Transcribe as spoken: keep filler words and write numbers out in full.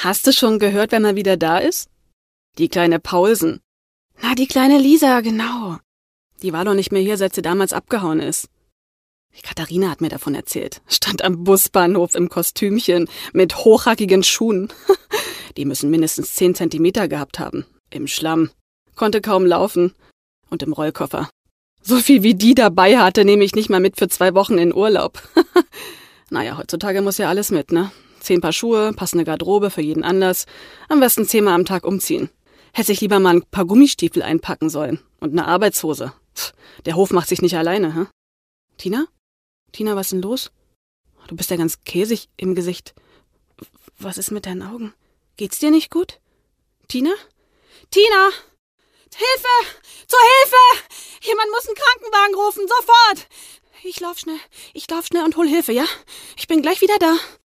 Hast du schon gehört, wer mal wieder da ist? Die kleine Paulsen. Na, die kleine Lisa, genau. Die war doch nicht mehr hier, seit sie damals abgehauen ist. Die Katharina hat mir davon erzählt. Stand am Busbahnhof im Kostümchen mit hochhackigen Schuhen. Die müssen mindestens zehn Zentimeter gehabt haben. Im Schlamm. Konnte kaum laufen. Und im Rollkoffer. So viel wie die dabei hatte, nehme ich nicht mal mit für zwei Wochen in Urlaub. Naja, heutzutage muss ja alles mit, ne? Zehn Paar Schuhe, passende Garderobe für jeden Anlass. Am besten zehnmal am Tag umziehen. Hätte ich lieber mal ein paar Gummistiefel einpacken sollen. Und eine Arbeitshose. Pff, der Hof macht sich nicht alleine, hä? Tina? Tina, was ist denn los? Du bist ja ganz käsig im Gesicht. Was ist mit deinen Augen? Geht's dir nicht gut? Tina? Tina! Hilfe! Zur Hilfe! Jemand muss einen Krankenwagen rufen, sofort! Ich lauf schnell, ich lauf schnell und hol Hilfe, ja? Ich bin gleich wieder da.